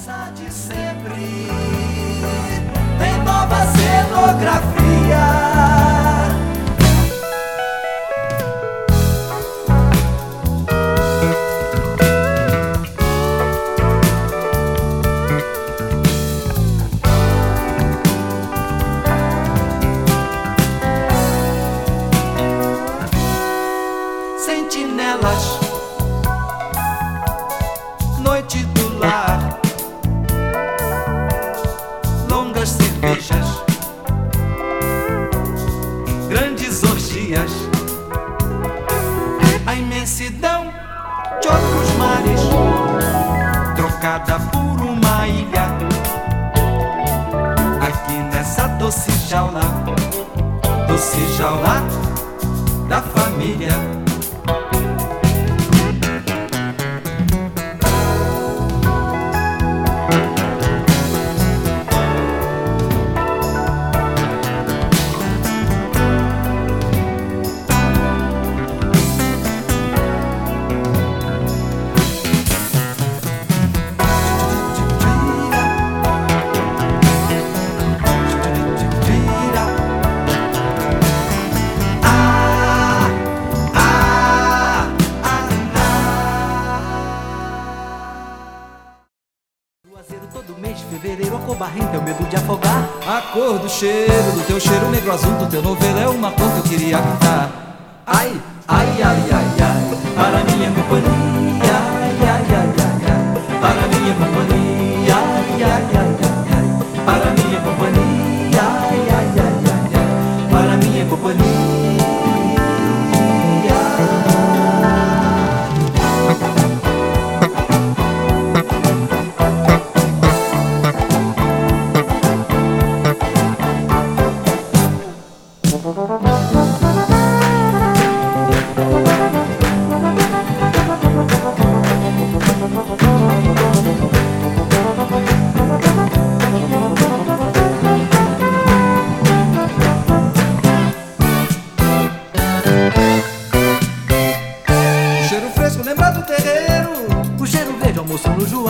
promessa de sempre, tem nova cenografia. Sentinelas, noite do lar, longas cervejas, grandes orgias, a imensidão de outros mares, trocada por uma ilha, aqui nessa doce jaula da família. Todo mês de fevereiro a cor barrenta é o medo de afogar. A cor do cheiro, do teu cheiro negro azul, do teu novelo é uma cor que eu queria gritar. Ai, ai, ai, ai, ai, para minha companhia, ai, ai, ai, ai, ai, para minha companhia, ai, ai, ai, ai, ai, para minha companhia, ai, ai, ai, ai, ai, para minha companhia. Lembra do terreiro, o cheiro verde, almoço no joá.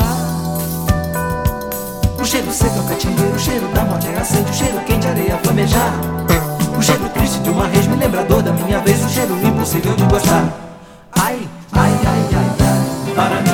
O cheiro seco é o catingueiro, o cheiro da morte é acende, o cheiro quente, areia flamejar. O cheiro triste de uma res me lembra a dor da minha vez, o cheiro impossível de gostar. Ai, ai, ai, ai, ai, para mim.